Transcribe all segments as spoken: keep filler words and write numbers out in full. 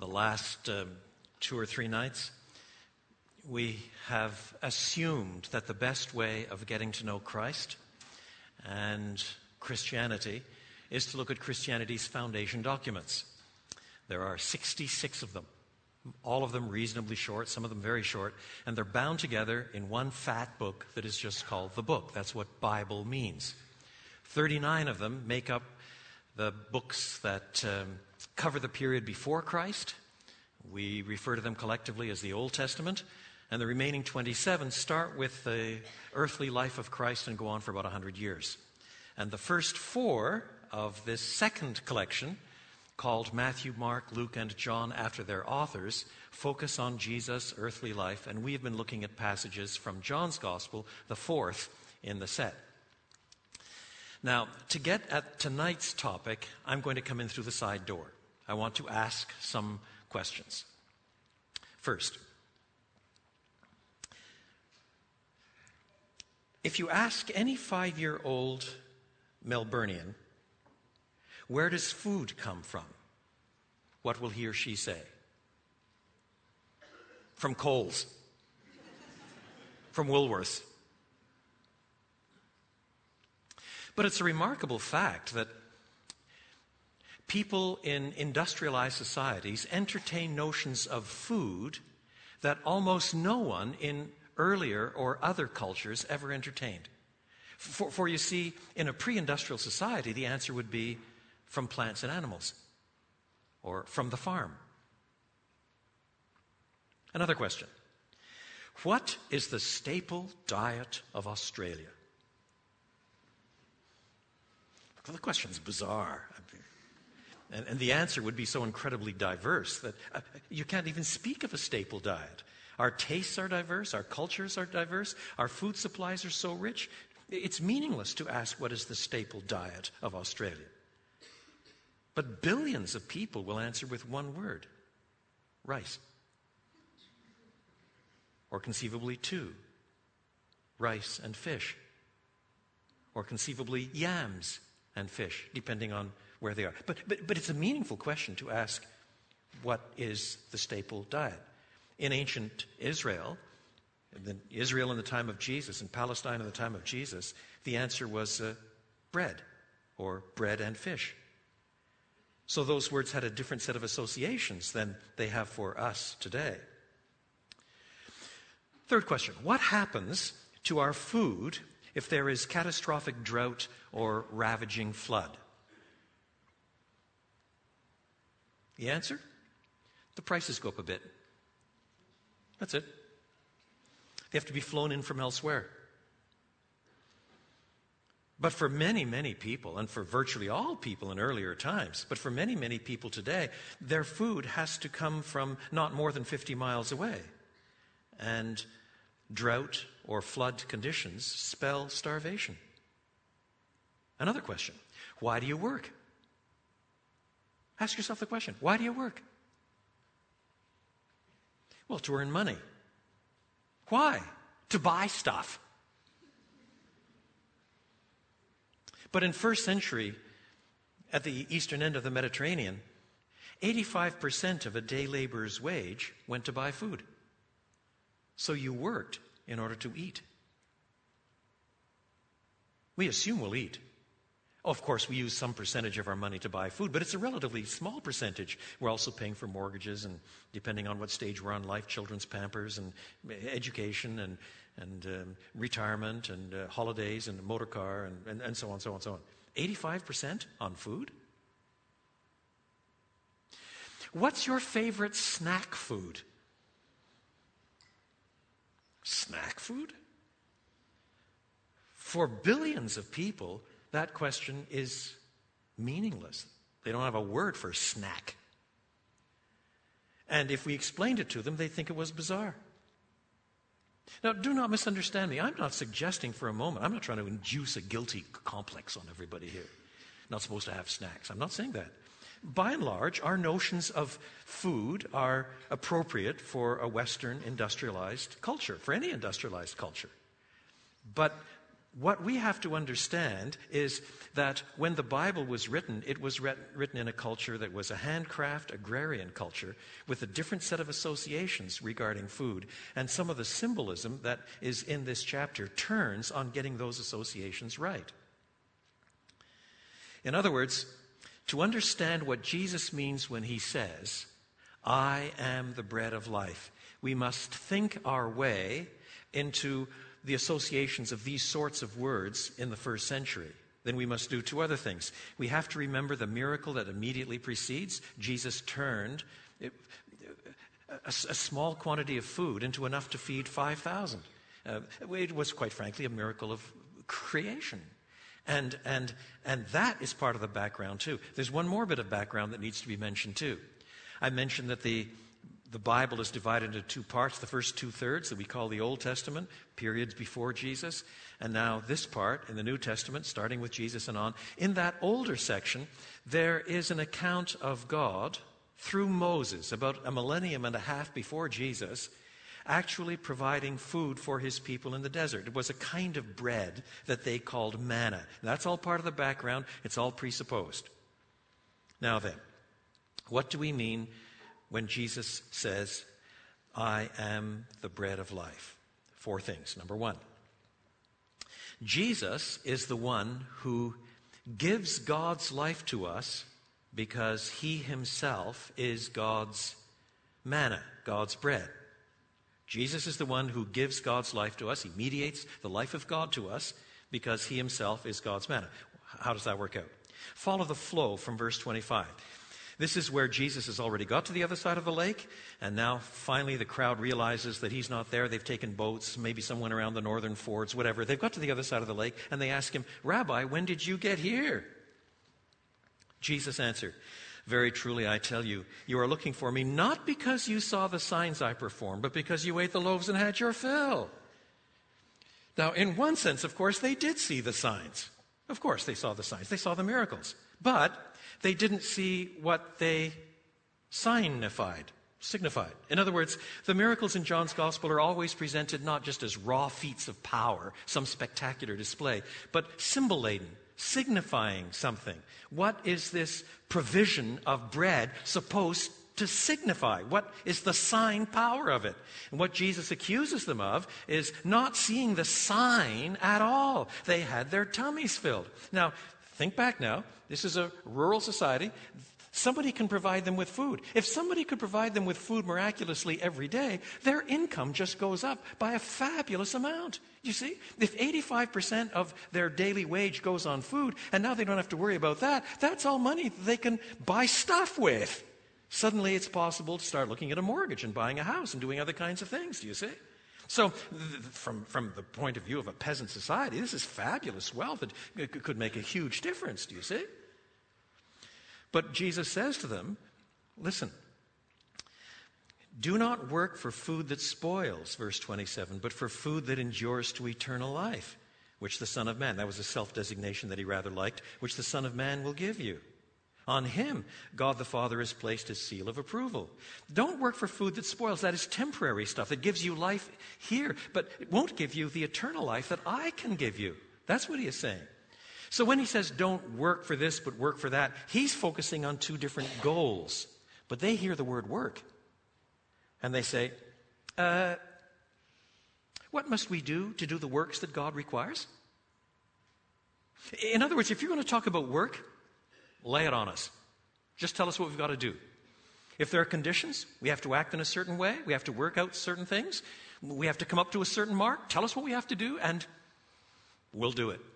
the last um, two or three nights, we have assumed that the best way of getting to know Christ and Christianity is to look at Christianity's foundation documents. There are sixty-six of them, all of them reasonably short, some of them very short, and they're bound together in one fat book that is just called the book. That's what Bible means. thirty-nine of them make up the books that um, cover the period before Christ. We refer to them collectively as the Old Testament. And the remaining twenty-seven start with the earthly life of Christ and go on for about one hundred years. And the first four of this second collection, called Matthew, Mark, Luke, and John after their authors, focus on Jesus' earthly life. And we have been looking at passages from John's Gospel, the fourth in the set. Now, to get at tonight's topic, I'm going to come in through the side door. I want to ask some questions. First, if you ask any five-year-old Melburnian, where does food come from? What will he or she say? From Coles. From Woolworths. But it's a remarkable fact that people in industrialized societies entertain notions of food that almost no one in earlier or other cultures ever entertained. For, for you see, in a pre-industrial society, the answer would be from plants and animals, or from the farm. Another question. What is the staple diet of Australia? Well, the question's bizarre. And, and the answer would be so incredibly diverse that uh, you can't even speak of a staple diet. Our tastes are diverse, our cultures are diverse, our food supplies are so rich. It's meaningless to ask what is the staple diet of Australia. But billions of people will answer with one word: rice. Or conceivably two: rice and fish. Or conceivably yams and fish, depending on where they are. But, but, but it's a meaningful question to ask, what is the staple diet? In ancient Israel, in Israel in the time of Jesus, and Palestine in the time of Jesus, the answer was uh, bread, or bread and fish. So those words had a different set of associations than they have for us today. Third question, what happens to our food if there is catastrophic drought or ravaging flood? The answer? The prices go up a bit. That's it. They have to be flown in from elsewhere. But for many, many people, and for virtually all people in earlier times, but for many, many people today, their food has to come from not more than fifty miles away. And drought or flood conditions spell starvation. Another question, why do you work? Ask yourself the question, why do you work? Well, to earn money. Why? To buy stuff. But in first century, at the eastern end of the Mediterranean, eighty-five percent of a day laborer's wage went to buy food. So you worked in order to eat. We assume we'll eat. Of course, we use some percentage of our money to buy food, but it's a relatively small percentage. We're also paying for mortgages and, depending on what stage we're on in life, children's pampers and education and, and um, retirement and uh, holidays and a motor car and, and, and so on, so on, so on. eighty-five percent on food? What's your favorite snack food? Snack food? For billions of people, that question is meaningless. They don't have a word for snack. And if we explained it to them, they think it was bizarre. Now, do not misunderstand me. I'm not suggesting for a moment, I'm not trying to induce a guilty complex on everybody here. Not supposed to have snacks. I'm not saying that. By and large, our notions of food are appropriate for a Western industrialized culture, for any industrialized culture. But what we have to understand is that when the Bible was written, it was writ- written in a culture that was a handcraft, agrarian culture with a different set of associations regarding food. And some of the symbolism that is in this chapter turns on getting those associations right. In other words, to understand what Jesus means when he says, I am the bread of life, we must think our way into the associations of these sorts of words in the first century. Then we must do two other things. We have to remember the miracle that immediately precedes. Jesus turned a, a small quantity of food into enough to feed five thousand. Uh, it was, quite frankly, a miracle of creation. And, and, and that is part of the background, too. There's one more bit of background that needs to be mentioned, too. I mentioned that the The Bible is divided into two parts. The first two-thirds that we call the Old Testament, periods before Jesus, and now this part in the New Testament, starting with Jesus and on. In that older section, there is an account of God through Moses, about a millennium and a half before Jesus, actually providing food for his people in the desert. It was a kind of bread that they called manna. That's all part of the background. It's all presupposed. Now then, what do we mean when Jesus says, I am the bread of life? Four things. Number one, Jesus is the one who gives God's life to us because he himself is God's manna, God's bread. Jesus is the one who gives God's life to us. He mediates the life of God to us because he himself is God's manna. How does that work out? Follow the flow from verse twenty-five. This is where Jesus has already got to the other side of the lake, and now finally the crowd realizes that he's not there. They've taken boats, maybe someone around the northern fords, whatever. They've got to the other side of the lake, and they ask him, Rabbi, when did you get here? Jesus answered, very truly I tell you, you are looking for me not because you saw the signs I performed, but because you ate the loaves and had your fill. Now, in one sense, of course, they did see the signs. Of course, they saw the signs. They saw the miracles. But they didn't see what they signified, signified. In other words, the miracles in John's Gospel are always presented not just as raw feats of power, some spectacular display, but symbol-laden, signifying something. What is this provision of bread supposed to signify? What is the sign power of it? And what Jesus accuses them of is not seeing the sign at all. They had their tummies filled. Now, think back now. This is a rural society. Somebody can provide them with food. If somebody could provide them with food miraculously every day, their income just goes up by a fabulous amount. You see? If eighty-five percent of their daily wage goes on food, and now they don't have to worry about that, that's all money they can buy stuff with. Suddenly it's possible to start looking at a mortgage and buying a house and doing other kinds of things, do you see? So th- from, from the point of view of a peasant society, this is fabulous wealth that c- could make a huge difference, do you see? But Jesus says to them, listen, do not work for food that spoils, verse twenty-seven, but for food that endures to eternal life, which the Son of Man, that was a self-designation that he rather liked, which the Son of Man will give you. On him, God the Father has placed his seal of approval. Don't work for food that spoils. That is temporary stuff. It gives you life here, but it won't give you the eternal life that I can give you. That's what he is saying. So when he says don't work for this, but work for that, he's focusing on two different goals. But they hear the word work, and they say, uh, what must we do to do the works that God requires? In other words, if you're going to talk about work, lay it on us. Just tell us what we've got to do. If there are conditions, we have to act in a certain way, we have to work out certain things, we have to come up to a certain mark, tell us what we have to do, and we'll do it.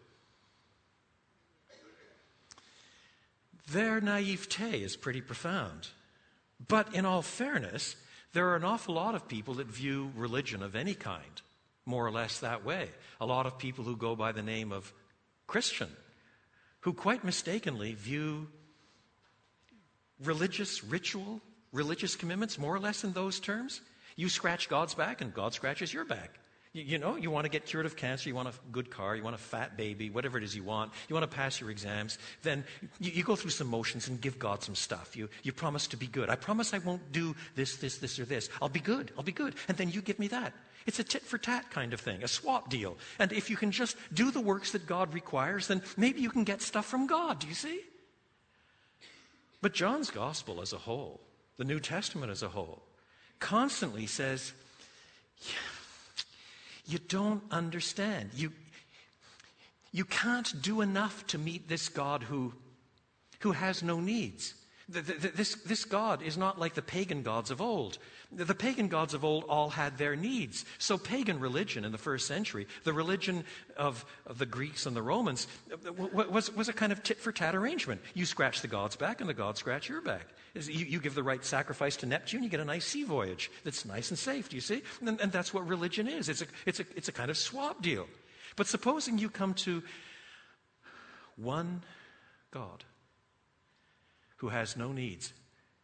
Their naivete is pretty profound. But in all fairness, there are an awful lot of people that view religion of any kind more or less that way. A lot of people who go by the name of Christian, who quite mistakenly view religious ritual, religious commitments more or less in those terms. You scratch God's back and God scratches your back. You, you know, you want to get cured of cancer, you want a good car, you want a fat baby, whatever it is you want, you want to pass your exams, then you, you go through some motions and give God some stuff. You, you promise to be good. I promise I won't do this, this, this, or this. I'll be good. I'll be good. And then you give me that. It's a tit for tat kind of thing, a swap deal. And if you can just do the works that God requires, then maybe you can get stuff from God. Do you see? But John's gospel as a whole, the New Testament as a whole, constantly says, yeah, you don't understand. You, you can't do enough to meet this God who, who has no needs. The, the, this, this God is not like the pagan gods of old. The, the pagan gods of old all had their needs. So pagan religion in the first century, the religion of, of the Greeks and the Romans, was, was a kind of tit-for-tat arrangement. You scratch the god's back and the gods scratch your back. You, you give the right sacrifice to Neptune, you get a nice sea voyage that's nice and safe, do you see? And, and that's what religion is. It's a, it's, a, it's a kind of swap deal. But supposing you come to one God who has no needs,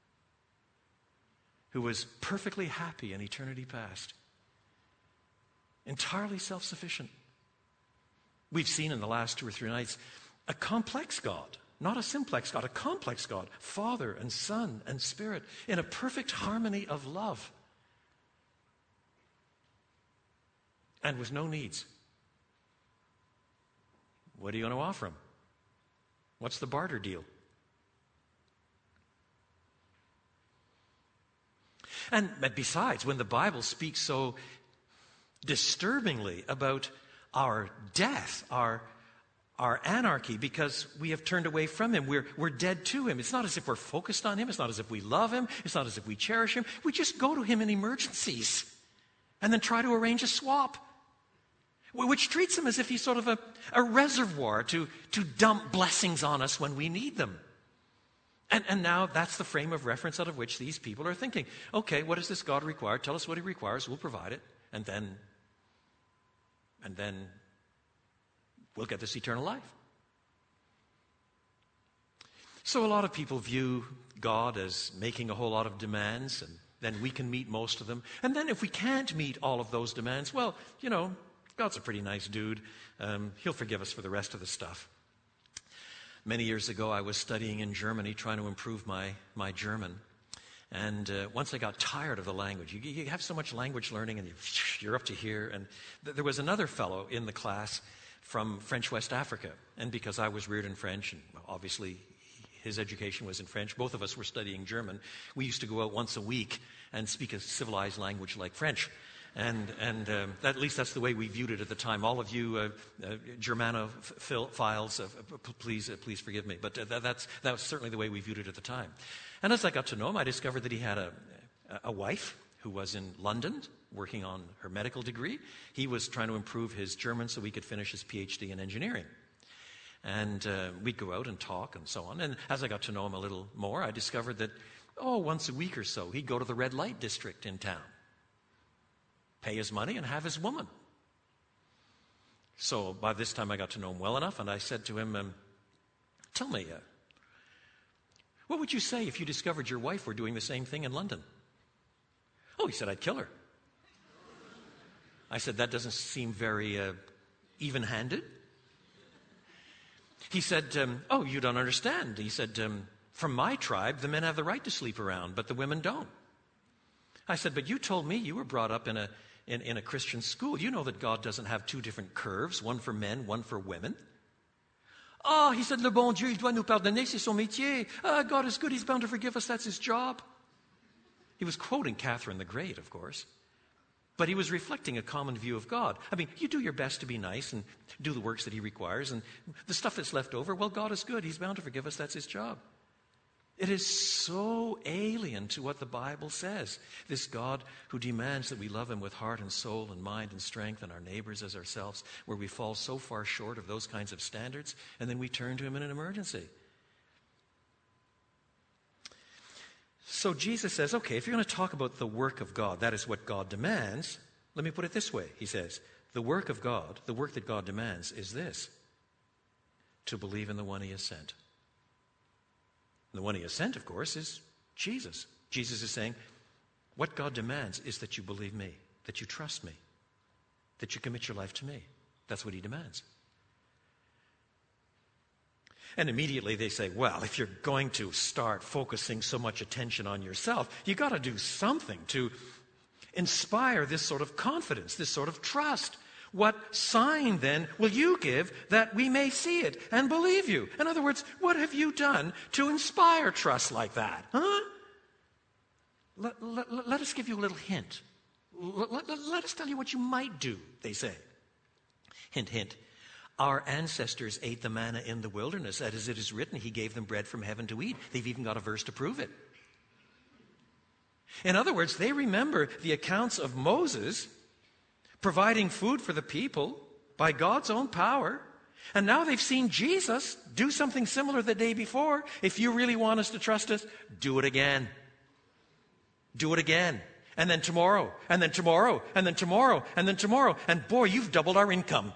who was perfectly happy in eternity past, entirely self-sufficient. We've seen in the last two or three nights a complex God, not a simplex God, a complex God, Father and Son and Spirit, in a perfect harmony of love and with no needs. What are you going to offer him? What's the barter deal? And besides, when the Bible speaks so disturbingly about our death, our, our anarchy, because we have turned away from him, we're, we're dead to him. It's not as if we're focused on him. It's not as if we love him. It's not as if we cherish him. We just go to him in emergencies and then try to arrange a swap, which treats him as if he's sort of a, a reservoir to, to dump blessings on us when we need them. And, and now that's the frame of reference out of which these people are thinking. Okay, what does this God require? Tell us what he requires. We'll provide it. And then, and then we'll get this eternal life. So a lot of people view God as making a whole lot of demands, and then we can meet most of them. And then if we can't meet all of those demands, well, you know, God's a pretty nice dude. Um, he'll forgive us for the rest of the stuff. Many years ago, I was studying in Germany, trying to improve my, my German. And uh, once I got tired of the language, you, you have so much language learning, and you, you're up to here. And th- there was another fellow in the class from French West Africa. And because I was reared in French, and obviously his education was in French, both of us were studying German. We used to go out once a week and speak a civilized language like French. And, and um, that, at least that's the way we viewed it at the time. All of you uh, uh, Germanophiles, uh, please, uh, please forgive me. But uh, that, that's, that was certainly the way we viewed it at the time. And as I got to know him, I discovered that he had a, a wife who was in London working on her medical degree. He was trying to improve his German so he could finish his P H D in engineering. And uh, we'd go out and talk and so on. And as I got to know him a little more, I discovered that, oh, once a week or so, he'd go to the red light district in town, pay his money, and have his woman. So by this time I got to know him well enough, and I said to him, um, tell me, uh, what would you say if you discovered your wife were doing the same thing in London? Oh, he said, I'd kill her. I said, that doesn't seem very uh, even-handed. He said, um, oh, you don't understand. He said, um, from my tribe, the men have the right to sleep around, but the women don't. I said, but you told me you were brought up in a In, in a Christian school. You know that God doesn't have two different curves, one for men, one for women. Oh, he said, le bon Dieu, il doit nous pardonner, c'est son métier. Ah, God is good, he's bound to forgive us, that's his job. He was quoting Catherine the Great, of course. But he was reflecting a common view of God. I mean, you do your best to be nice and do the works that he requires, and the stuff that's left over, well, God is good, he's bound to forgive us, that's his job. It is so alien to what the Bible says. This God who demands that we love him with heart and soul and mind and strength and our neighbors as ourselves, where we fall so far short of those kinds of standards, and then we turn to him in an emergency. So Jesus says, okay, if you're going to talk about the work of God, that is what God demands, let me put it this way. He says, the work of God, the work that God demands is this: to believe in the one he has sent. The one he has sent, of course, is Jesus. Jesus is saying, what God demands is that you believe me, that you trust me. that you commit your life to me. That's what he demands. And immediately they say, well, if you're going to start focusing so much attention on yourself, you got to do something to inspire this sort of confidence, this sort of trust. What sign then will you give that we may see it and believe you? In other words, what have you done to inspire trust like that? Huh? Let, let, let us give you a little hint. Let, let, let us tell you what you might do, they say. Hint, hint. Our ancestors ate the manna in the wilderness. As it is written, he gave them bread from heaven to eat. They've even got a verse to prove it. In other words, they remember the accounts of Moses providing food for the people by God's own power. And now they've seen Jesus do something similar the day before. If you really want us to trust us, do it again. Do it again. And then tomorrow, and then tomorrow, and then tomorrow, and then tomorrow. And boy, you've doubled our income.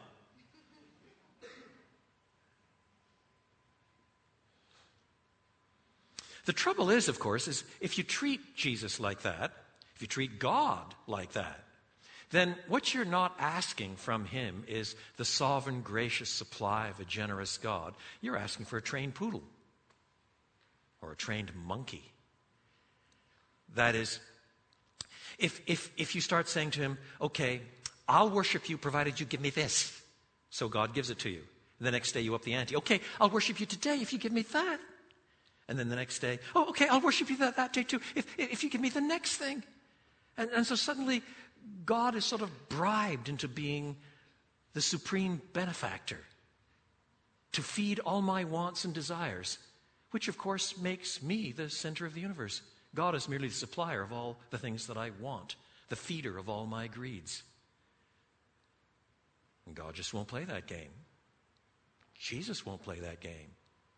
The trouble is, of course, is if you treat Jesus like that, if you treat God like that, then what you're not asking from him is the sovereign, gracious supply of a generous God. You're asking for a trained poodle or a trained monkey. That is, if, if, if you start saying to him, okay, I'll worship you provided you give me this. So God gives it to you. And the next day you up the ante. Okay, I'll worship you today if you give me that. And then the next day, oh, okay, I'll worship you that, that day too, if, if you give me the next thing. And, and so suddenly, God is sort of bribed into being the supreme benefactor to feed all my wants and desires, which of course makes me the center of the universe. God is merely the supplier of all the things that I want, the feeder of all my greeds. And God just won't play that game. Jesus won't play that game.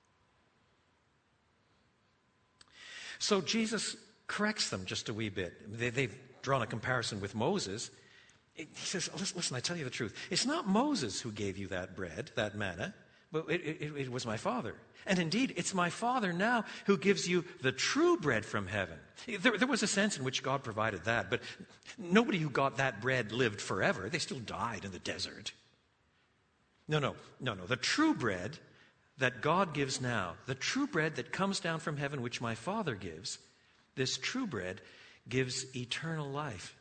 So Jesus corrects them just a wee bit. They, they've drawn a comparison with Moses. He says, listen, listen, I tell you the truth. It's not Moses who gave you that bread, that manna, but it, it, it was my Father. And indeed, it's my Father now who gives you the true bread from heaven. There, there was a sense in which God provided that, but nobody who got that bread lived forever. They still died in the desert. No, no, no, no. The true bread that God gives now, the true bread that comes down from heaven, which my Father gives, this true bread gives eternal life.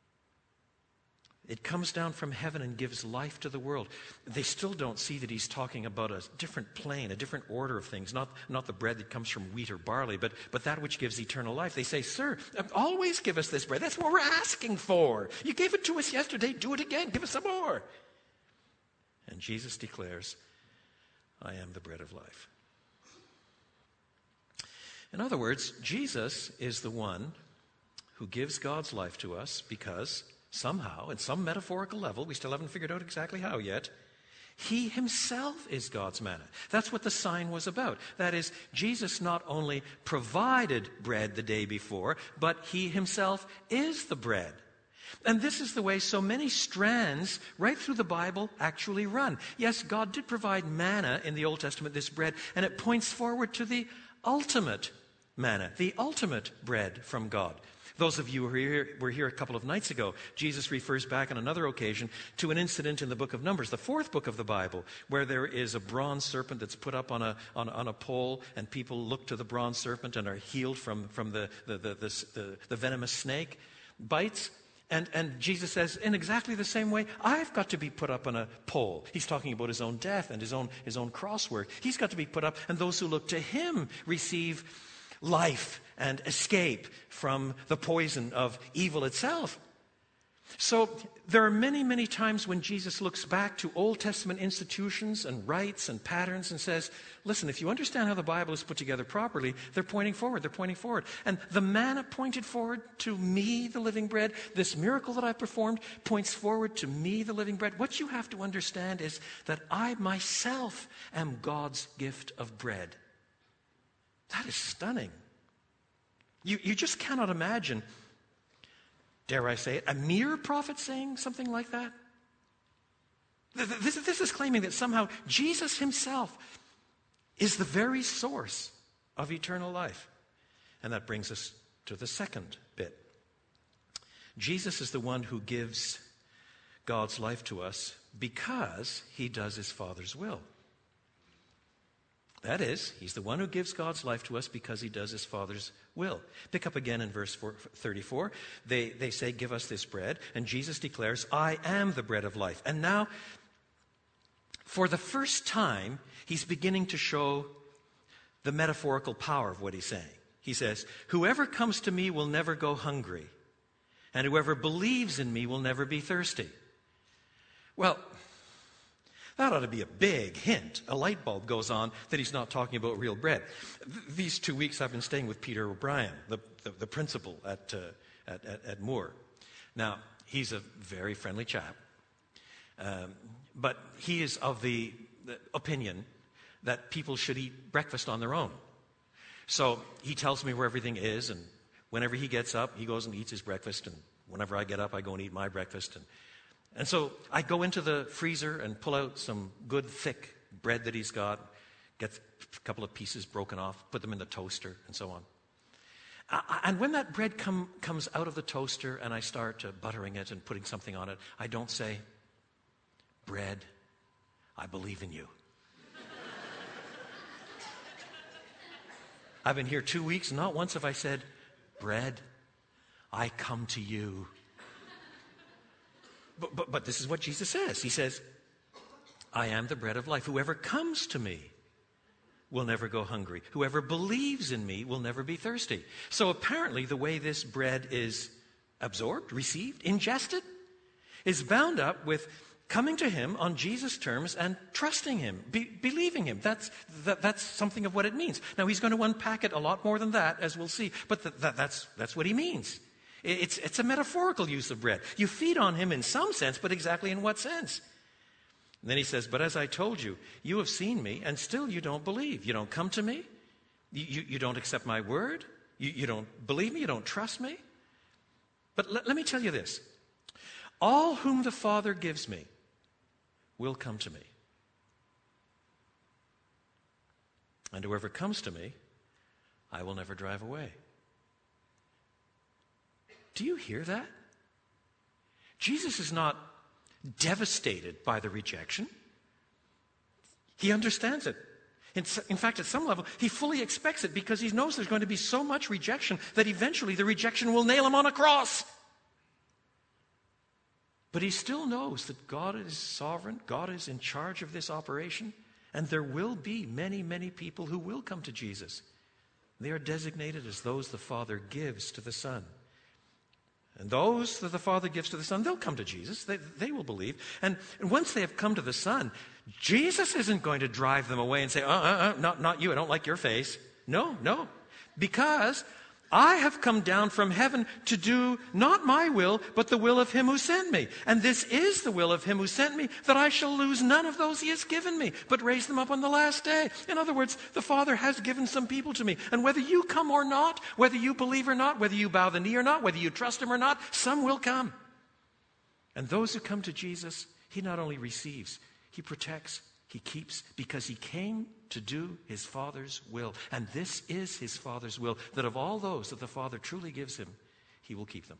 It comes down from heaven and gives life to the world. They still don't see that he's talking about a different plane, a different order of things, not, not the bread that comes from wheat or barley, but, but that which gives eternal life. They say, sir, always give us this bread. That's what we're asking for. You gave it to us yesterday. Do it again. Give us some more. And Jesus declares, I am the bread of life. In other words, Jesus is the one who gives God's life to us because somehow, at some metaphorical level, we still haven't figured out exactly how yet, he himself is God's manna. That's what the sign was about. That is, Jesus not only provided bread the day before, but he himself is the bread. And this is the way so many strands right through the Bible actually run. Yes, God did provide manna in the Old Testament, this bread, and it points forward to the ultimate manna, the ultimate bread from God. Those of you who were here, were here a couple of nights ago, Jesus refers back on another occasion to an incident in the book of Numbers, the fourth book of the Bible, where there is a bronze serpent that's put up on a, on, on a pole, and people look to the bronze serpent and are healed from, from the, the, the, the, the, the venomous snake bites. And, and Jesus says, in exactly the same way, I've got to be put up on a pole. He's talking about his own death and his own, his own cross work. He's got to be put up, and those who look to him receive life and escape from the poison of evil itself. So there are many, many times when Jesus looks back to Old Testament institutions and rites and patterns and says, listen, if you understand how the Bible is put together properly, they're pointing forward, they're pointing forward. And the manna pointed forward to me, the living bread. This miracle that I performed points forward to me, the living bread. What you have to understand is that I myself am God's gift of bread. That is stunning. You, you just cannot imagine, dare I say it, a mere prophet saying something like that? This, this is claiming that somehow Jesus himself is the very source of eternal life. And that brings us to the second bit. Jesus is the one who gives God's life to us because he does his Father's will. That is, he's the one who gives God's life to us because he does his Father's will. Pick up again in verse thirty-four. They, they say, give us this bread. And Jesus declares, I am the bread of life. And now, for the first time, he's beginning to show the metaphorical power of what he's saying. He says, whoever comes to me will never go hungry, and whoever believes in me will never be thirsty. Well, that ought to be a big hint. A light bulb goes on that he's not talking about real bread. Th- these two weeks I've been staying with Peter O'Brien, the, the, the principal at, uh, at, at, at Moore. Now, he's a very friendly chap, um, but he is of the, the opinion that people should eat breakfast on their own. So he tells me where everything is, and whenever he gets up, he goes and eats his breakfast, and whenever I get up, I go and eat my breakfast. And And so I go into the freezer and pull out some good, thick bread that he's got, get a couple of pieces broken off, put them in the toaster, and so on. Uh, and when that bread come, comes out of the toaster and I start uh, buttering it and putting something on it, I don't say, bread, I believe in you. I've been here two weeks, and not once have I said, bread, I come to you. But, but, but this is what Jesus says. He says, I am the bread of life. Whoever comes to me will never go hungry. Whoever believes in me will never be thirsty. So apparently the way this bread is absorbed, received, ingested, is bound up with coming to him on Jesus' terms and trusting him, be, believing him. That's, that, that's something of what it means. Now, he's going to unpack it a lot more than that, as we'll see. But th- that, that's, that's what he means. It's, it's a metaphorical use of bread. You feed on him in some sense, but exactly in what sense? And then he says, but as I told you, you have seen me, and still you don't believe. You don't come to me. You, you, you don't accept my word. You, you don't believe me. You don't trust me. But let, let me tell you this. All whom the Father gives me will come to me. And whoever comes to me, I will never drive away. Do you hear that? Jesus is not devastated by the rejection. He understands it. In, in fact, at some level, he fully expects it because he knows there's going to be so much rejection that eventually the rejection will nail him on a cross. But he still knows that God is sovereign, God is in charge of this operation, and there will be many, many people who will come to Jesus. They are designated as those the Father gives to the Son. And those that the Father gives to the Son, they'll come to Jesus. They, they will believe. And, and once they have come to the Son, Jesus isn't going to drive them away and say, uh, uh, uh, not, not you, I don't like your face. No, no. Because I have come down from heaven to do not my will, but the will of him who sent me. And this is the will of him who sent me, that I shall lose none of those he has given me, but raise them up on the last day. In other words, the Father has given some people to me. And whether you come or not, whether you believe or not, whether you bow the knee or not, whether you trust him or not, some will come. And those who come to Jesus, he not only receives, he protects, he keeps, because he came to do his Father's will. And this is his Father's will, that of all those that the Father truly gives him, he will keep them.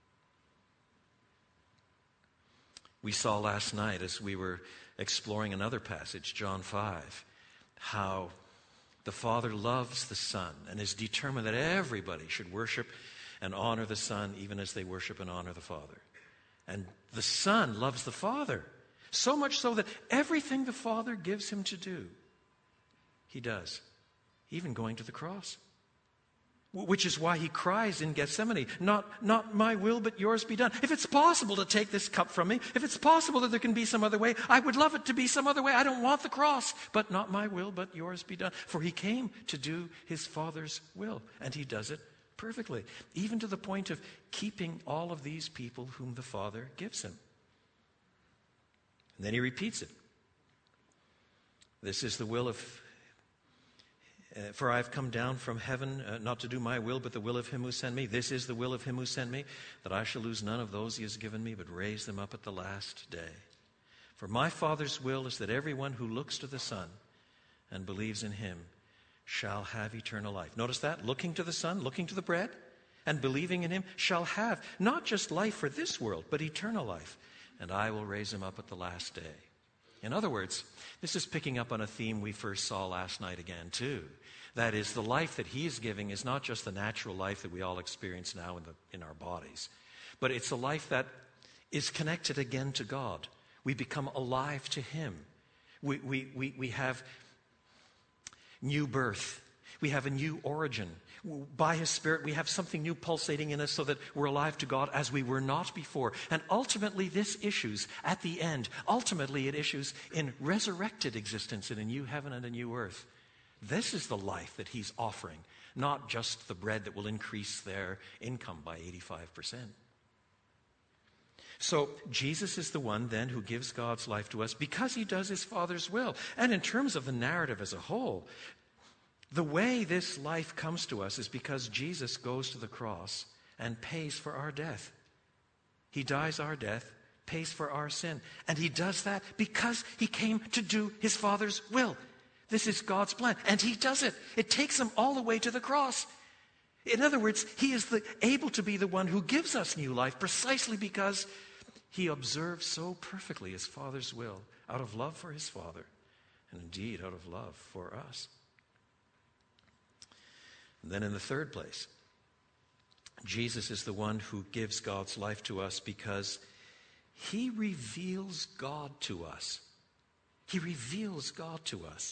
We saw last night as we were exploring another passage, John five, how the Father loves the Son and is determined that everybody should worship and honor the Son even as they worship and honor the Father. And the Son loves the Father, so much so that everything the Father gives him to do, he does, even going to the cross. Which is why he cries in Gethsemane, not, not my will, but yours be done. If it's possible to take this cup from me, if it's possible that there can be some other way, I would love it to be some other way. I don't want the cross, but not my will, but yours be done. For he came to do his Father's will, and he does it perfectly, even to the point of keeping all of these people whom the Father gives him. And then he repeats it. This is the will of Uh, for I have come down from heaven, uh, not to do my will, but the will of him who sent me. This is the will of him who sent me, that I shall lose none of those he has given me, but raise them up at the last day. For my Father's will is that everyone who looks to the Son and believes in him shall have eternal life. Notice that? Looking to the Son, looking to the bread, and believing in him shall have not just life for this world, but eternal life. and I will raise him up at the last day. In other words, this is picking up on a theme we first saw last night again, too. That is, the life that he is giving is not just the natural life that we all experience now in, the, in our bodies, but it's a life that is connected again to God. We become alive to him. We, we, we, we have new birth. We have a new origin. By his Spirit, we have something new pulsating in us so that we're alive to God as we were not before. And ultimately, this issues at the end. Ultimately, it issues in resurrected existence in a new heaven and a new earth. This is the life that he's offering, not just the bread that will increase their income by eighty-five percent. So Jesus is the one then who gives God's life to us because he does his Father's will. And in terms of the narrative as a whole, the way this life comes to us is because Jesus goes to the cross and pays for our death. He dies our death, pays for our sin. And he does that because he came to do his Father's will. This is God's plan. And he does it. It takes him all the way to the cross. In other words, he is the, able to be the one who gives us new life precisely because he observes so perfectly his Father's will out of love for his Father and indeed out of love for us. And then in the third place, Jesus is the one who gives God's life to us because he reveals God to us. He reveals God to us.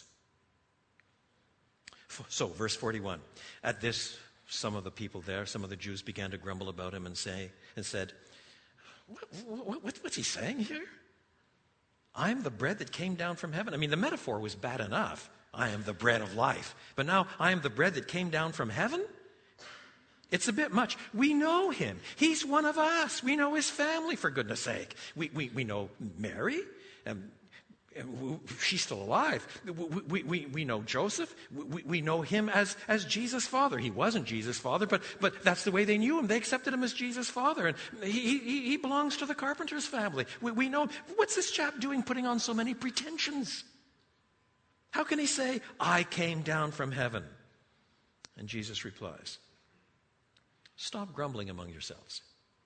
So, verse forty-one. At this, some of the people there, some of the Jews began to grumble about him and say, and said, what, what, what's he saying here? I'm the bread that came down from heaven. I mean, the metaphor was bad enough. I am the bread of life. But now I am the bread that came down from heaven? It's a bit much. We know him. He's one of us. We know his family, for goodness sake. We, we, we know Mary. Um, she's still alive. We, we, we know Joseph. We, we know him as, as Jesus' father. He wasn't Jesus' father, but, but that's the way they knew him. They accepted him as Jesus' father. And he, he, he belongs to the carpenter's family. We, we know him. What's this chap doing putting on so many pretensions? How can he say, I came down from heaven? And Jesus replies, stop grumbling among yourselves.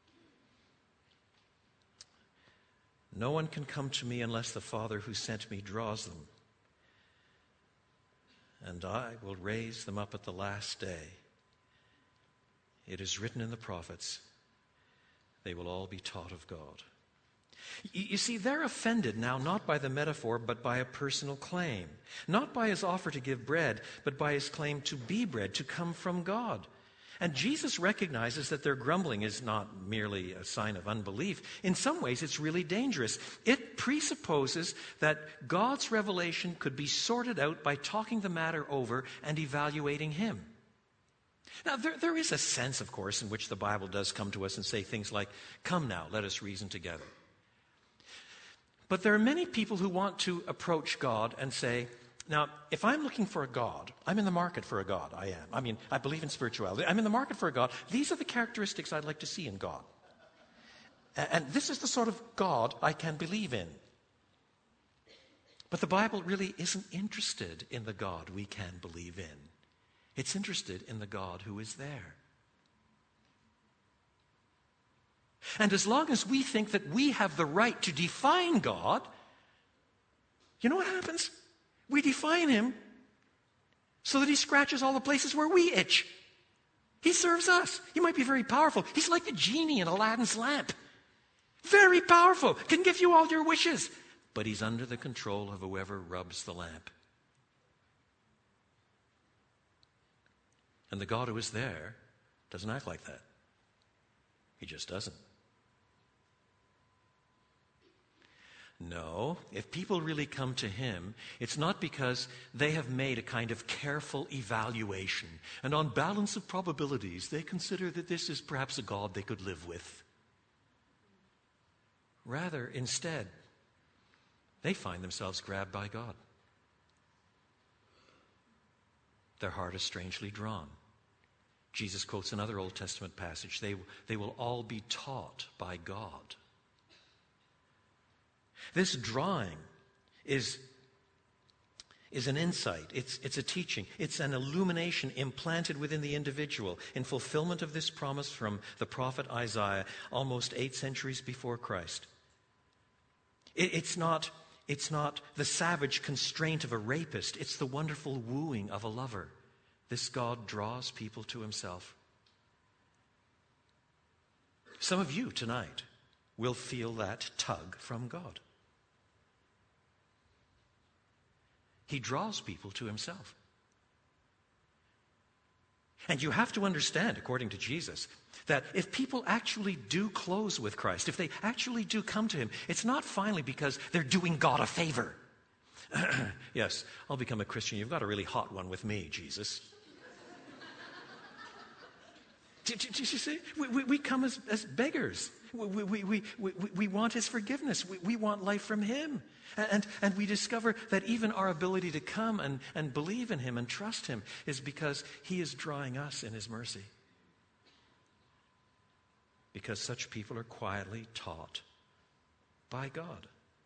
No one can come to me unless the Father who sent me draws them. And I will raise them up at the last day. It is written in the prophets, they will all be taught of God. You see, they're offended now not by the metaphor, but by a personal claim. Not by his offer to give bread, but by his claim to be bread, to come from God. And Jesus recognizes that their grumbling is not merely a sign of unbelief. In some ways, it's really dangerous. It presupposes that God's revelation could be sorted out by talking the matter over and evaluating him. Now, there, there is a sense, of course, in which the Bible does come to us and say things like, come now, let us reason together. But there are many people who want to approach God and say, now, if I'm looking for a God, I'm in the market for a God. I am. I mean, I believe in spirituality. I'm in the market for a God. These are the characteristics I'd like to see in God. And this is the sort of God I can believe in. But the Bible really isn't interested in the God we can believe in. It's interested in the God who is there. And as long as we think that we have the right to define God, you know what happens? We define him so that he scratches all the places where we itch. He serves us. He might be very powerful. He's like the genie in Aladdin's lamp. Very powerful. Can give you all your wishes. But he's under the control of whoever rubs the lamp. And the God who is there doesn't act like that. He just doesn't. No, if people really come to him, it's not because they have made a kind of careful evaluation, and on balance of probabilities, they consider that this is perhaps a God they could live with. Rather, instead, they find themselves grabbed by God. Their heart is strangely drawn. Jesus quotes another Old Testament passage, they, they will all be taught by God. This drawing is, is an insight. It's, it's a teaching. It's an illumination implanted within the individual in fulfillment of this promise from the prophet Isaiah almost eight centuries before Christ. It, it's not, it's not the savage constraint of a rapist. It's the wonderful wooing of a lover. This God draws people to himself. Some of you tonight will feel that tug from God. He draws people to himself. And you have to understand, according to Jesus, that if people actually do close with Christ, if they actually do come to him, it's not finally because they're doing God a favor. Yes, I'll become a Christian. You've got a really hot one with me, Jesus. Did, did, did you see? We, we, we come as, as beggars. We, we, we, we, we want his forgiveness. We, we want life from him. And, and we discover that even our ability to come and, and believe in him and trust him is because he is drawing us in his mercy. Because such people are quietly taught by God.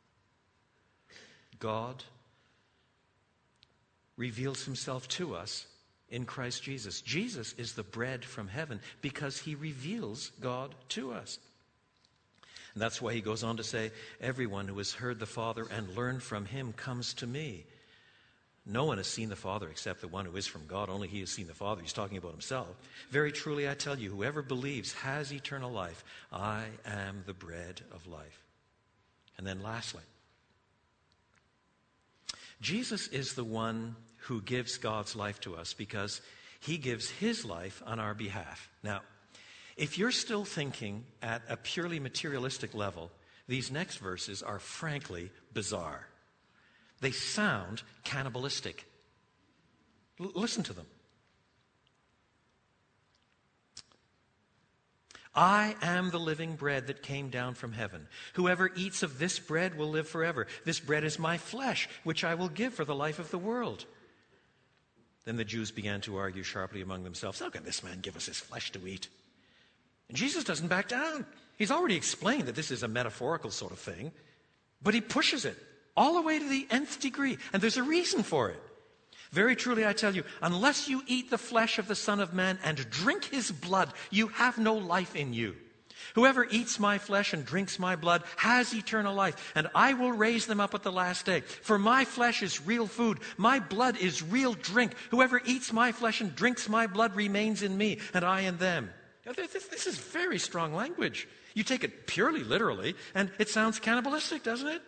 God reveals himself to us in Christ Jesus. Jesus is the bread from heaven because he reveals God to us. And that's why he goes on to say, everyone who has heard the Father and learned from him comes to me. No one has seen the Father except the one who is from God. Only he has seen the Father. He's talking about himself. Very truly I tell you, whoever believes has eternal life. I am the bread of life. And then lastly, Jesus is the one who gives God's life to us because he gives his life on our behalf. Now, if you're still thinking at a purely materialistic level, these next verses are frankly bizarre. They sound cannibalistic. L- listen to them. I am the living bread that came down from heaven. Whoever eats of this bread will live forever. This bread is my flesh, which I will give for the life of the world. Then the Jews began to argue sharply among themselves, how can this man give us his flesh to eat? And Jesus doesn't back down. He's already explained that this is a metaphorical sort of thing, but he pushes it all the way to the nth degree, and there's a reason for it. Very truly I tell you, unless you eat the flesh of the Son of Man and drink his blood, you have no life in you. Whoever eats my flesh and drinks my blood has eternal life, and I will raise them up at the last day. For my flesh is real food, my blood is real drink. Whoever eats my flesh and drinks my blood remains in me, and I in them. Now, this, this is very strong language. You take it purely literally, and it sounds cannibalistic, doesn't it?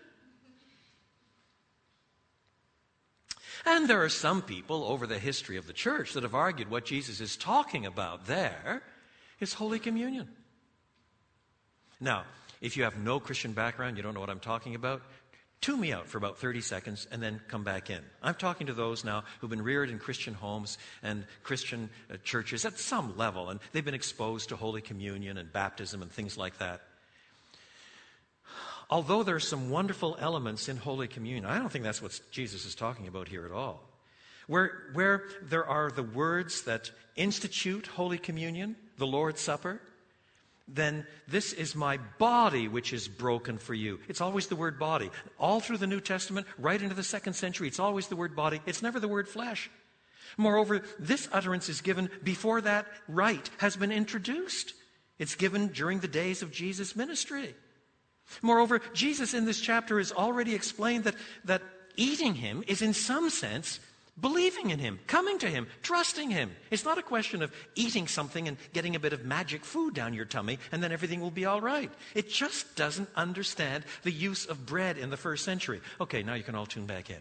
And there are some people over the history of the church that have argued what Jesus is talking about there is Holy Communion. Now, if you have no Christian background, you don't know what I'm talking about, tune me out for about thirty seconds and then come back in. I'm talking to those now who've been reared in Christian homes and Christian uh, churches at some level, and they've been exposed to Holy Communion and baptism and things like that. Although there are some wonderful elements in Holy Communion, I don't think that's what Jesus is talking about here at all. Where, where there are the words that institute Holy Communion, the Lord's Supper, then this is my body which is broken for you. It's always the word body. All through the New Testament, right into the second century, it's always the word body. It's never the word flesh. Moreover, this utterance is given before that rite has been introduced. It's given during the days of Jesus' ministry. Moreover, Jesus in this chapter has already explained that, that eating him is in some sense believing in him, coming to him, trusting him. It's not a question of eating something and getting a bit of magic food down your tummy and then everything will be all right. It just doesn't understand the use of bread in the first century. Okay, now you can all tune back in.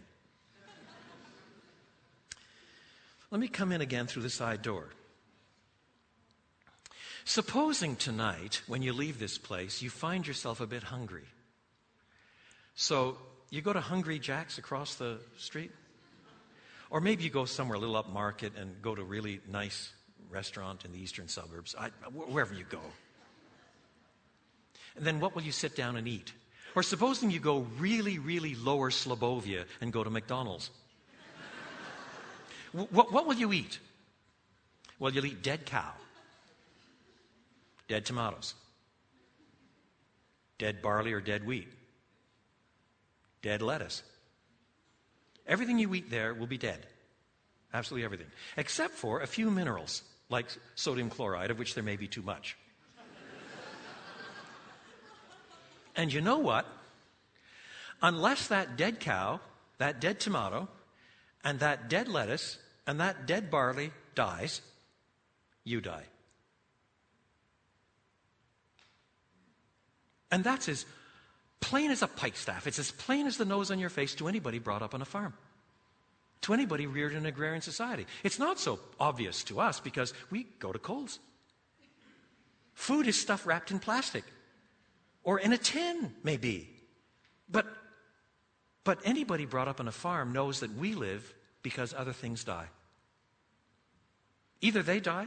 Let me come in again through the side door. Supposing tonight, when you leave this place, you find yourself a bit hungry. So you go to Hungry Jack's across the street. Or maybe you go somewhere a little up market and go to a really nice restaurant in the eastern suburbs, I, wherever you go. And then what will you sit down and eat? Or supposing you go really, really lower Slobovia and go to McDonald's. what, what will you eat? Well, you'll eat dead cow, dead tomatoes, dead barley or dead wheat, dead lettuce. Everything you eat there will be dead. Absolutely everything. Except for a few minerals, like sodium chloride, of which there may be too much. And you know what? unless that dead cow, that dead tomato, and that dead lettuce, and that dead barley dies, you die. And that's as plain as a pikestaff. It's as plain as the nose on your face to anybody brought up on a farm, to anybody reared in an agrarian society. It's not so obvious to us because we go to Coles. Food is stuff wrapped in plastic or in a tin, maybe. But, but anybody brought up on a farm knows that we live because other things die. Either they die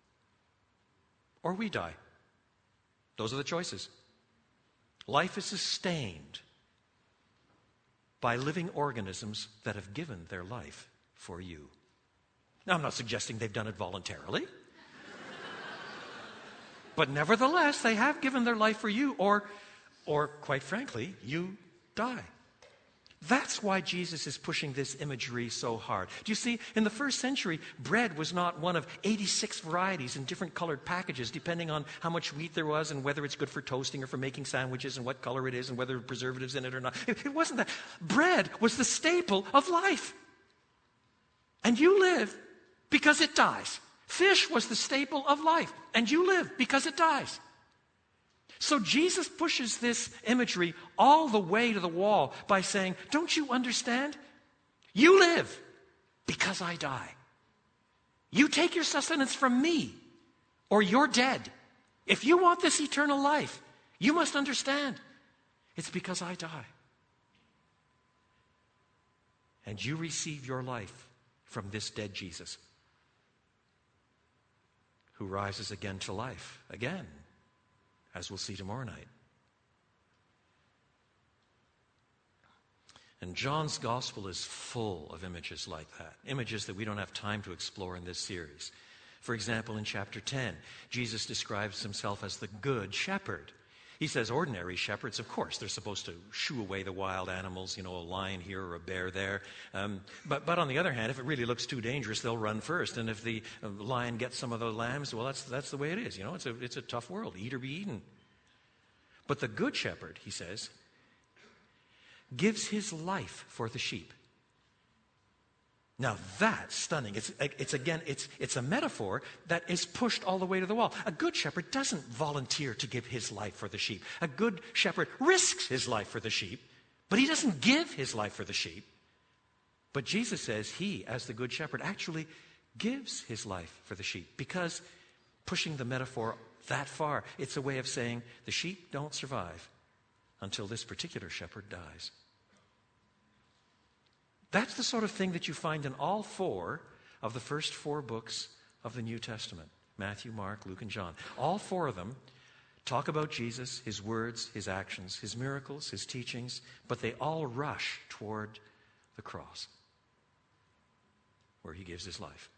or we die. Those are the choices. Life is sustained by living organisms that have given their life for you. Now, I'm not suggesting they've done it voluntarily. But nevertheless, they have given their life for you, or, or quite frankly, you die. That's why Jesus is pushing this imagery so hard. Do you see, in the first century, bread was not one of eighty-six varieties in different colored packages, depending on how much wheat there was and whether it's good for toasting or for making sandwiches and what color it is and whether there are preservatives in it or not. It, it wasn't that. Bread was the staple of life. And you live because it dies. Fish was the staple of life. And you live because it dies. So Jesus pushes this imagery all the way to the wall by saying, don't you understand? You live because I die. You take your sustenance from me or you're dead. If you want this eternal life, you must understand it's because I die. And you receive your life from this dead Jesus who rises again to life, again, as we'll see tomorrow night. And John's gospel is full of images like that, images that we don't have time to explore in this series. For example, in chapter ten, Jesus describes himself as the good shepherd. He says ordinary shepherds, of course, they're supposed to shoo away the wild animals, you know, a lion here or a bear there. Um, but, but on the other hand, if it really looks too dangerous, they'll run first. And if the uh, lion gets some of the lambs, well, that's, that's the way it is. You know, it's a, it's a tough world. Eat or be eaten. But the good shepherd, he says, gives his life for the sheep. Now that's stunning. It's, it's again, it's, it's a metaphor that is pushed all the way to the wall. A good shepherd doesn't volunteer to give his life for the sheep. A good shepherd risks his life for the sheep, but he doesn't give his life for the sheep. But Jesus says he, as the good shepherd, actually gives his life for the sheep, because pushing the metaphor that far, it's a way of saying the sheep don't survive until this particular shepherd dies. That's the sort of thing that you find in all four of the first four books of the New Testament. Matthew, Mark, Luke, and John. All four of them talk about Jesus, his words, his actions, his miracles, his teachings, but they all rush toward the cross, where he gives his life.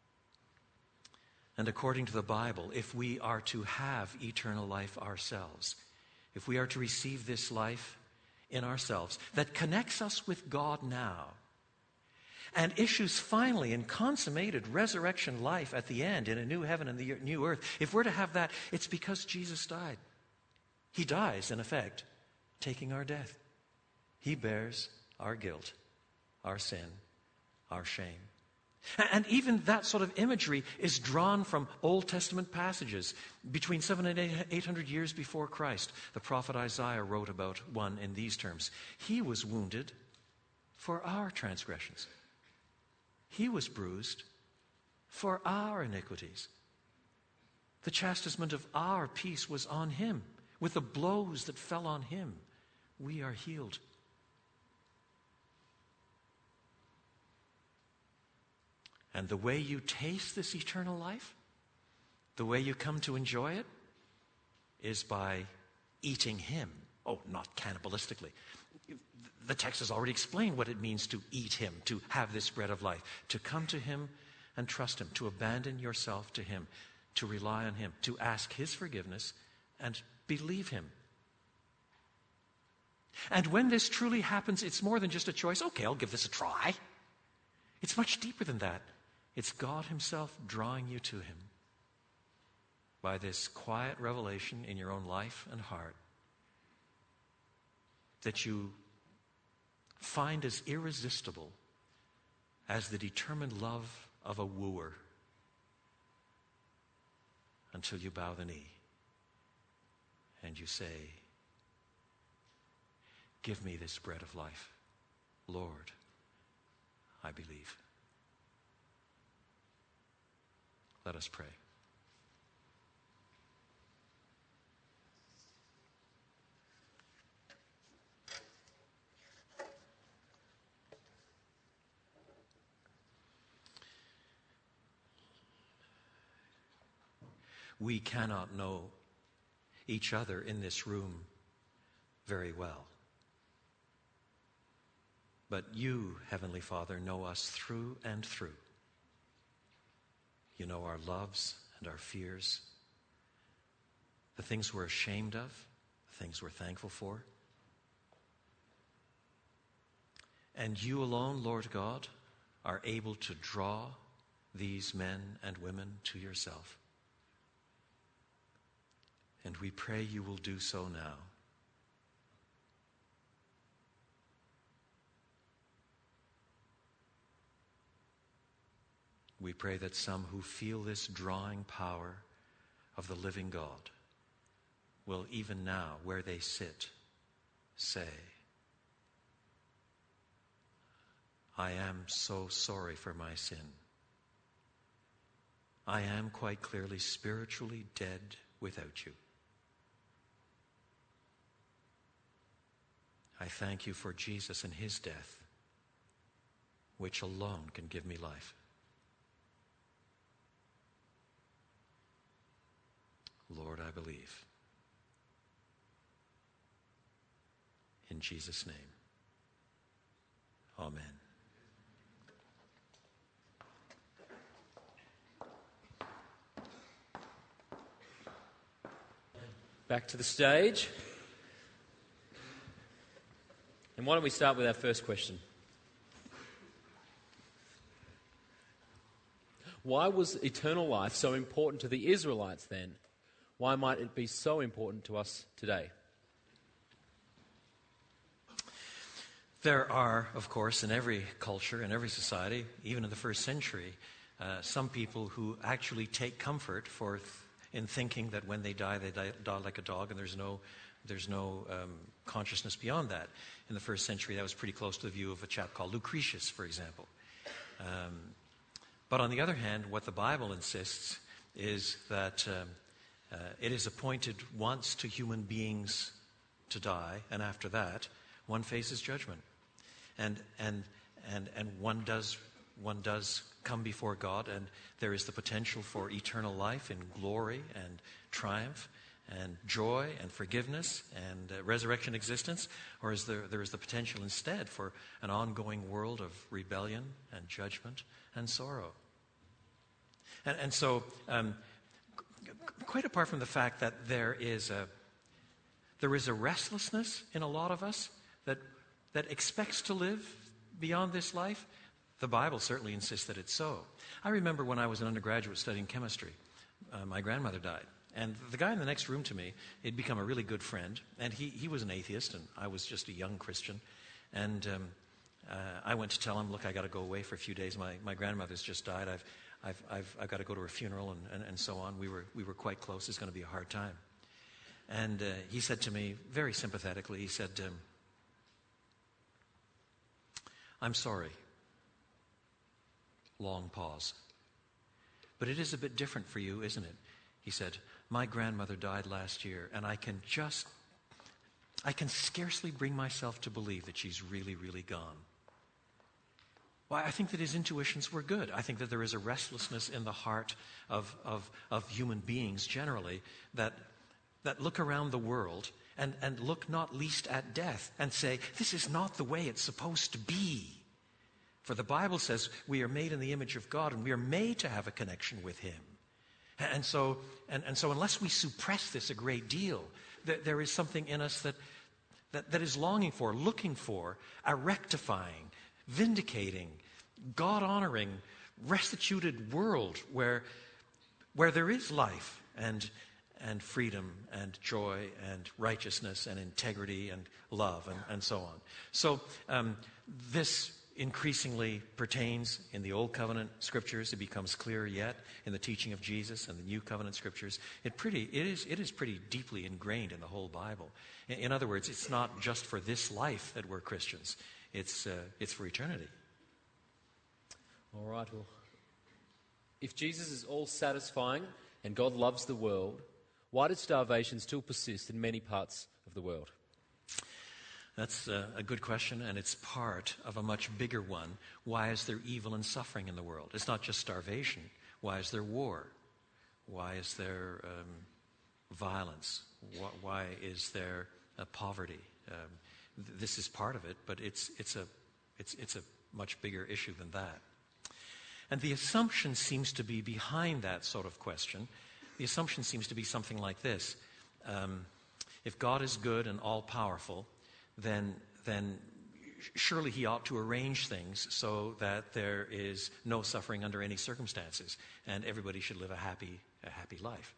And according to the Bible, if we are to have eternal life ourselves, if we are to receive this life in ourselves that connects us with God now, and issues finally in consummated resurrection life at the end in a new heaven and the new earth, if we're to have that, it's because Jesus died. He dies, in effect, taking our death. He bears our guilt, our sin, our shame. And even that sort of imagery is drawn from Old Testament passages. Between seven and eight hundred years before Christ, the prophet Isaiah wrote about one in these terms. He was wounded for our transgressions. He was bruised for our iniquities. The chastisement of our peace was on him. With the blows that fell on him, we are healed. And the way you taste this eternal life, the way you come to enjoy it, is by eating him. Oh, not cannibalistically. The text has already explained what it means to eat him, to have this bread of life, to come to him and trust him, to abandon yourself to him, to rely on him, to ask his forgiveness and believe him. And when this truly happens, it's more than just a choice. Okay, I'll give this a try. It's much deeper than that. It's God himself drawing you to him by this quiet revelation in your own life and heart that you find as irresistible as the determined love of a wooer until you bow the knee and you say, "Give me this bread of life. Lord, I believe." Let us pray. We cannot know each other in this room very well. But you, Heavenly Father, know us through and through. You know our loves and our fears, the things we're ashamed of, the things we're thankful for. And you alone, Lord God, are able to draw these men and women to yourself. And we pray you will do so now. We pray that some who feel this drawing power of the living God will even now, where they sit, say, "I am so sorry for my sin. I am quite clearly spiritually dead without you. I thank you for Jesus and his death, which alone can give me life. Lord, I believe. In Jesus' name, amen. Back to the stage. And why don't we start with our first question? Why was eternal life so important to the Israelites then? Why might it be so important to us today? There are, of course, in every culture, in every society, even in the first century, uh, some people who actually take comfort for th- in thinking that when they die, they die, die like a dog, and there's no, there's no um, consciousness beyond that. In the first century, that was pretty close to the view of a chap called Lucretius, for example. Um, but on the other hand, what the Bible insists is that um, uh, it is appointed once to human beings to die, and after that, one faces judgment. And and and and one does one does come before God, and there is the potential for eternal life in glory and triumph and joy and forgiveness and uh, resurrection existence, or is there there is the potential instead for an ongoing world of rebellion and judgment and sorrow. And, and so, um, quite apart from the fact that there is a there is a restlessness in a lot of us that that expects to live beyond this life, the Bible certainly insists that it's so. I remember when I was an undergraduate studying chemistry, uh, my grandmother died. And the guy in the next room to me, he'd become a really good friend. And he, he was an atheist, and I was just a young Christian. And um, uh, I went to tell him, look, I got to go away for a few days. My, my grandmother's just died. I've, I've, I've, I've got to go to her funeral and, and, and so on. We were, we were quite close. It's going to be a hard time. And uh, he said to me, very sympathetically, he said, um, I'm sorry. Long pause. But it is a bit different for you, isn't it? He said, my grandmother died last year, and I can just, I can scarcely bring myself to believe that she's really, really gone. Well, I think that his intuitions were good. I think that there is a restlessness in the heart of, of, of human beings generally that, that look around the world And, and look not least at death and say, this is not the way it's supposed to be. For the Bible says we are made in the image of God and we are made to have a connection with him. And so, and, and so unless we suppress this a great deal, th- there is something in us that, that, that is longing for, looking for, a rectifying, vindicating, God-honoring, restituted world where, where there is life and and freedom and joy and righteousness and integrity and love and, and so on. So um, this increasingly pertains in the Old Covenant scriptures. It becomes clearer yet in the teaching of Jesus and the New Covenant scriptures. It pretty it is it is pretty deeply ingrained in the whole Bible. In, in other words, it's not just for this life that we're Christians. It's uh, it's for eternity. All right. Well, if Jesus is all satisfying and God loves the world, why does starvation still persist in many parts of the world? That's a, a good question, and it's part of a much bigger one. Why is there evil and suffering in the world? It's not just starvation. Why is there war? Why is there um, violence? Why, why is there uh, poverty? Um, th- this is part of it, but it's it's a it's it's a much bigger issue than that. And the assumption seems to be behind that sort of question. The assumption seems to be something like this: um, if God is good and all-powerful, then then surely he ought to arrange things so that there is no suffering under any circumstances, and everybody should live a happy a happy life.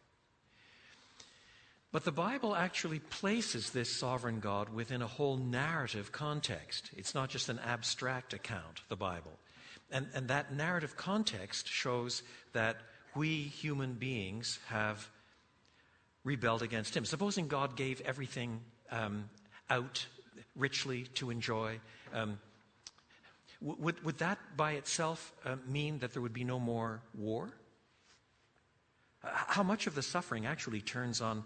But the Bible actually places this sovereign God within a whole narrative context. It's not just an abstract account, the Bible. And, and that narrative context shows that we human beings have rebelled against him. Supposing God gave everything um, out richly to enjoy, um, w- would, would that by itself uh, mean that there would be no more war? Uh, how much of the suffering actually turns on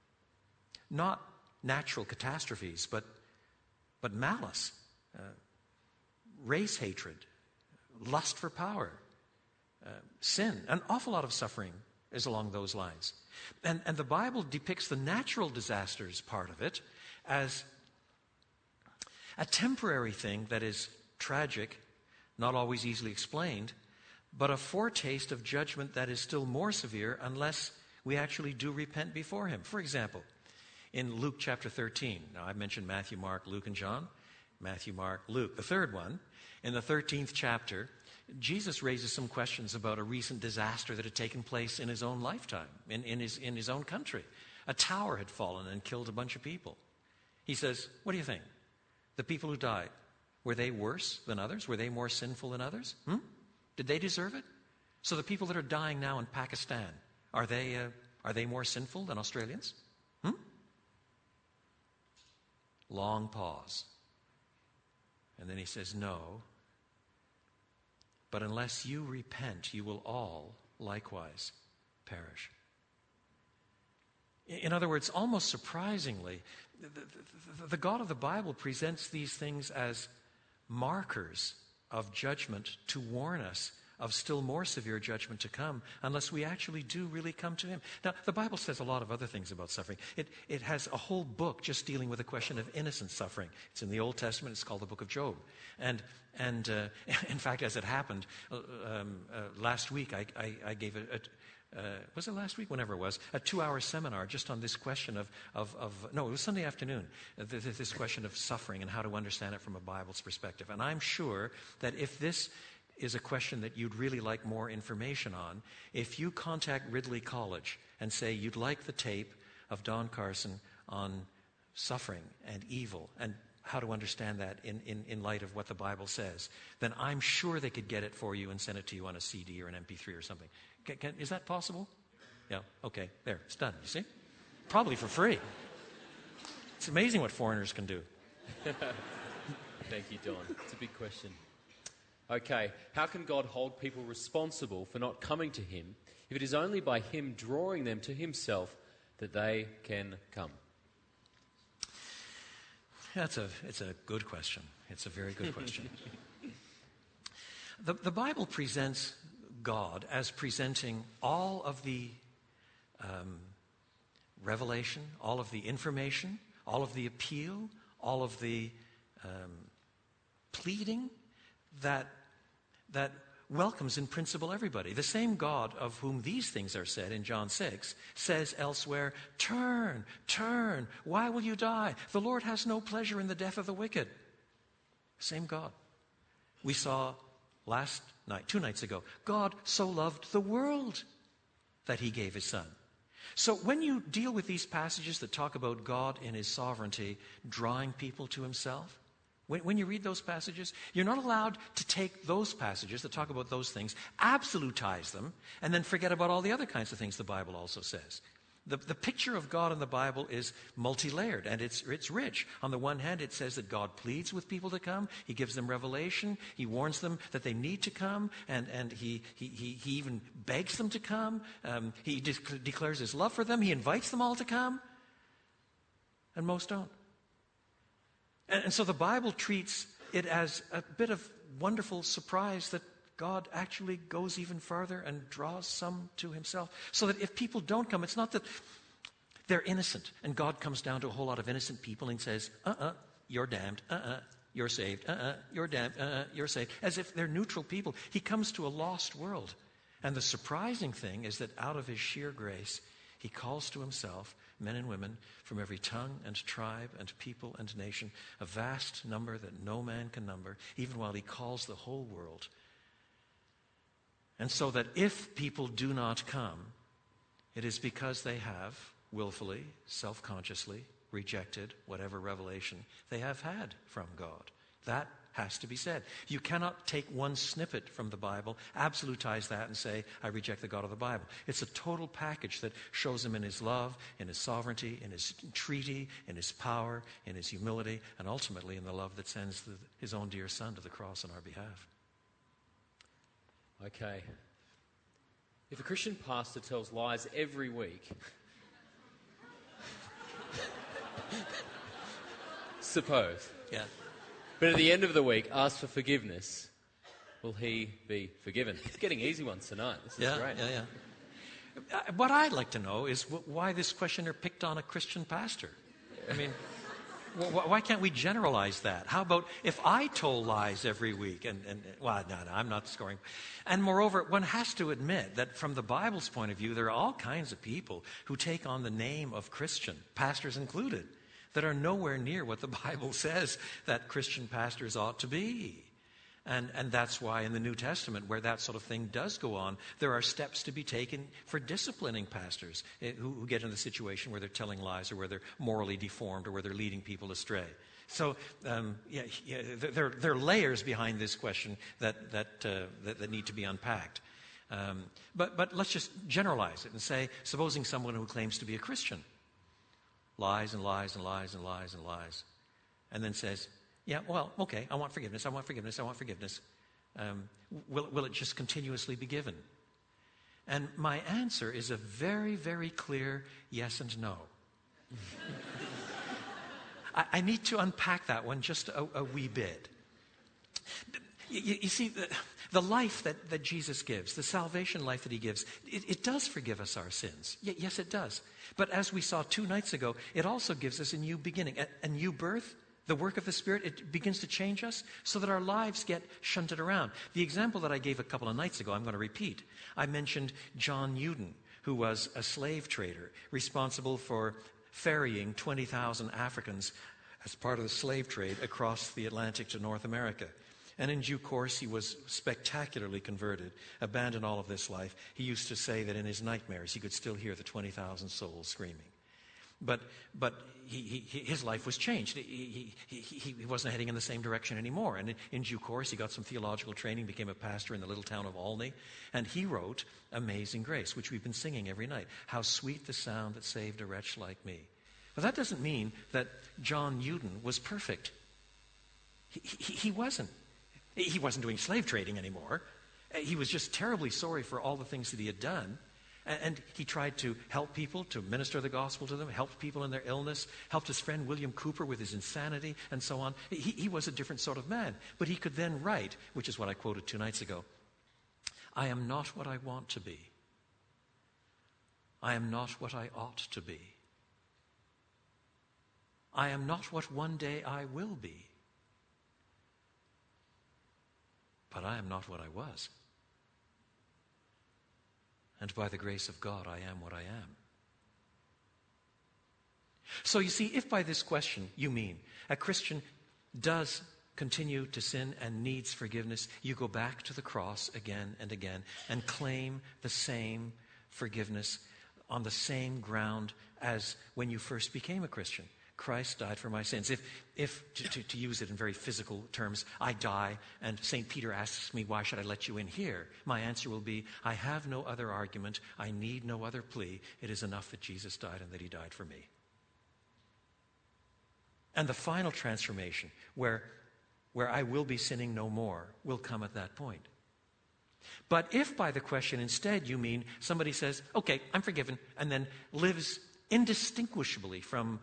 not natural catastrophes, but, but malice, uh, race hatred, lust for power, uh, sin? An awful lot of suffering is along those lines. And, and the Bible depicts the natural disasters part of it as a temporary thing that is tragic, not always easily explained, but a foretaste of judgment that is still more severe unless we actually do repent before him. For example, in Luke chapter thirteen, now I've mentioned Matthew, Mark, Luke, and John. Matthew, Mark, Luke. The third one, in the thirteenth chapter, Jesus raises some questions about a recent disaster that had taken place in his own lifetime, in, in, his, in his own country. A tower had fallen and killed a bunch of people. He says, what do you think? The people who died, were they worse than others? Were they more sinful than others? Hmm? Did they deserve it? So the people that are dying now in Pakistan, are they, uh, are they more sinful than Australians? Hmm? Long pause. And then he says, no. But unless you repent, you will all likewise perish. In other words, almost surprisingly, the, the, the God of the Bible presents these things as markers of judgment to warn us of still more severe judgment to come unless we actually do really come to him. Now, the Bible says a lot of other things about suffering. It, it has a whole book just dealing with the question of innocent suffering. It's in the Old Testament. It's called the Book of Job. And, and uh, in fact, as it happened, uh, um, uh, last week I, I, I gave a, a Uh, was it last week? Whenever it was, a two-hour seminar just on this question of, of, of no, it was Sunday afternoon, uh, this, this question of suffering and how to understand it from a Bible's perspective. And I'm sure that if this is a question that you'd really like more information on, if you contact Ridley College and say you'd like the tape of Don Carson on suffering and evil and how to understand that in, in, in light of what the Bible says, then I'm sure they could get it for you and send it to you on a C D or an M P three or something. Can, can, is that possible? Yeah, okay, there, it's done, you see? Probably for free. It's amazing what foreigners can do. Thank you, Don. It's a big question. Okay, how can God hold people responsible for not coming to him if it is only by him drawing them to himself that they can come? That's a, it's a good question. It's a very good question. the, the Bible presents God as presenting all of the um, revelation, all of the information, all of the appeal, all of the um, pleading that, that welcomes in principle everybody. The same God of whom these things are said in John six says elsewhere, turn, turn, why will you die? The Lord has no pleasure in the death of the wicked. Same God. We saw last night, two nights ago, God so loved the world that he gave his son. So when you deal with these passages that talk about God in his sovereignty drawing people to himself, when, when you read those passages, you're not allowed to take those passages that talk about those things, absolutize them, and then forget about all the other kinds of things the Bible also says. The, the picture of God in the Bible is multi-layered, and it's, it's rich. On the one hand, it says that God pleads with people to come. He gives them revelation. He warns them that they need to come, and, and he, he, he, he even begs them to come. Um, he de- declares his love for them. He invites them all to come, and most don't. And, and so the Bible treats it as a bit of wonderful surprise that God actually goes even farther and draws some to himself. So that if people don't come, it's not that they're innocent and God comes down to a whole lot of innocent people and says, uh-uh, you're damned, uh-uh, you're saved, uh-uh, you're damned, uh-uh, you're saved. As if they're neutral people. He comes to a lost world. And the surprising thing is that out of his sheer grace, he calls to himself men and women from every tongue and tribe and people and nation, a vast number that no man can number, even while he calls the whole world. And so that if people do not come, it is because they have willfully, self-consciously rejected whatever revelation they have had from God. That has to be said. You cannot take one snippet from the Bible, absolutize that, and say, I reject the God of the Bible. It's a total package that shows him in his love, in his sovereignty, in his treaty, in his power, in his humility, and ultimately in the love that sends the, his own dear Son to the cross on our behalf. Okay. If a Christian pastor tells lies every week, suppose, yeah, but at the end of the week asks for forgiveness, will he be forgiven? It's getting easy ones tonight. This is yeah, great. Yeah, yeah. Uh, what I'd like to know is wh- why this questioner picked on a Christian pastor. I mean, wh- why can't we generalize that? How about if I told lies every week? And, and well, no, no, I'm not scoring. And moreover, one has to admit that from the Bible's point of view, there are all kinds of people who take on the name of Christian, pastors included, that are nowhere near what the Bible says that Christian pastors ought to be. And, and that's why in the New Testament, where that sort of thing does go on, there are steps to be taken for disciplining pastors who, who get in the situation where they're telling lies or where they're morally deformed or where they're leading people astray. So um, yeah, yeah, there, there are layers behind this question that, that, uh, that, that need to be unpacked. Um, but, but let's just generalize it and say, supposing someone who claims to be a Christian lies and lies and lies and lies and lies, and then says, yeah, well, okay, I want forgiveness, I want forgiveness, I want forgiveness. Um, will, will it just continuously be given? And my answer is a very, very clear yes and no. I, I need to unpack that one just a, a wee bit. You, you see, the, the life that, that Jesus gives, the salvation life that he gives, it, it does forgive us our sins. Y- yes, it does. But as we saw two nights ago, it also gives us a new beginning, a, a new birth. The work of the Spirit, it begins to change us so that our lives get shunted around. The example that I gave a couple of nights ago, I'm going to repeat. I mentioned John Newton, who was a slave trader responsible for ferrying twenty thousand Africans as part of the slave trade across the Atlantic to North America. And in due course, he was spectacularly converted, abandoned all of this life. He used to say that in his nightmares, he could still hear the twenty thousand souls screaming. But but he, he, his life was changed. He, he, he, he wasn't heading in the same direction anymore. And in, in due course, he got some theological training, became a pastor in the little town of Olney. And he wrote Amazing Grace, which we've been singing every night. How sweet the sound that saved a wretch like me. But that doesn't mean that John Newton was perfect. He, he, he wasn't. He wasn't doing slave trading anymore. He was just terribly sorry for all the things that he had done. And he tried to help people, to minister the gospel to them, helped people in their illness, helped his friend William Cooper with his insanity, and so on. He, he was a different sort of man. But he could then write, which is what I quoted two nights ago, I am not what I want to be. I am not what I ought to be. I am not what one day I will be. But I am not what I was. And by the grace of God, I am what I am. So you see, if by this question you mean a Christian does continue to sin and needs forgiveness, you go back to the cross again and again and claim the same forgiveness on the same ground as when you first became a Christian. Christ died for my sins. If, if to, to, to use it in very physical terms, I die and Saint Peter asks me, why should I let you in here? My answer will be, I have no other argument. I need no other plea. It is enough that Jesus died and that he died for me. And the final transformation, where, where I will be sinning no more, will come at that point. But if by the question instead you mean somebody says, okay, I'm forgiven, and then lives indistinguishably from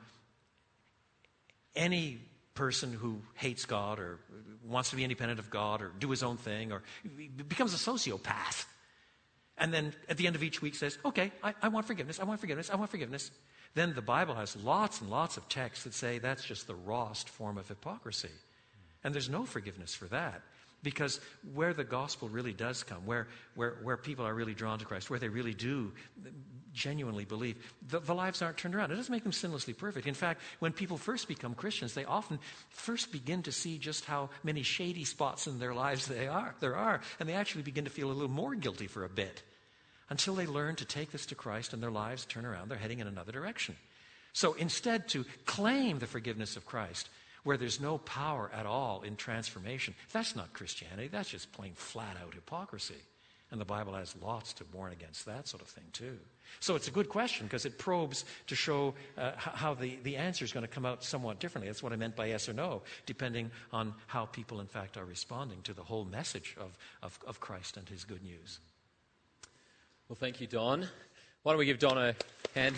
any person who hates God or wants to be independent of God or do his own thing or becomes a sociopath, and then at the end of each week says, okay, I, I want forgiveness, I want forgiveness, I want forgiveness, then the Bible has lots and lots of texts that say that's just the rawest form of hypocrisy. And there's no forgiveness for that. Because where the gospel really does come, where, where, where people are really drawn to Christ, where they really do genuinely believe, the, the lives aren't turned around. It doesn't make them sinlessly perfect. In fact, when people first become Christians, they often first begin to see just how many shady spots in their lives they are, there are, and they actually begin to feel a little more guilty for a bit until they learn to take this to Christ and their lives turn around. They're heading in another direction. So instead, to claim the forgiveness of Christ, where there's no power at all in transformation, that's not Christianity. That's just plain flat-out hypocrisy. And the Bible has lots to warn against that sort of thing, too. So it's a good question because it probes to show uh, how the, the answer is going to come out somewhat differently. That's what I meant by yes or no, depending on how people, in fact, are responding to the whole message of, of, of Christ and his good news. Well, thank you, Don. Why don't we give Don a hand?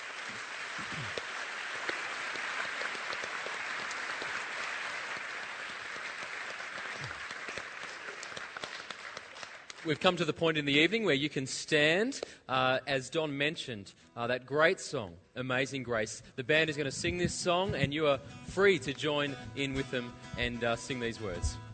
We've come to the point in the evening where you can stand. Uh, as Don mentioned, uh, that great song, Amazing Grace. The band is going to sing this song, and you are free to join in with them and uh, sing these words.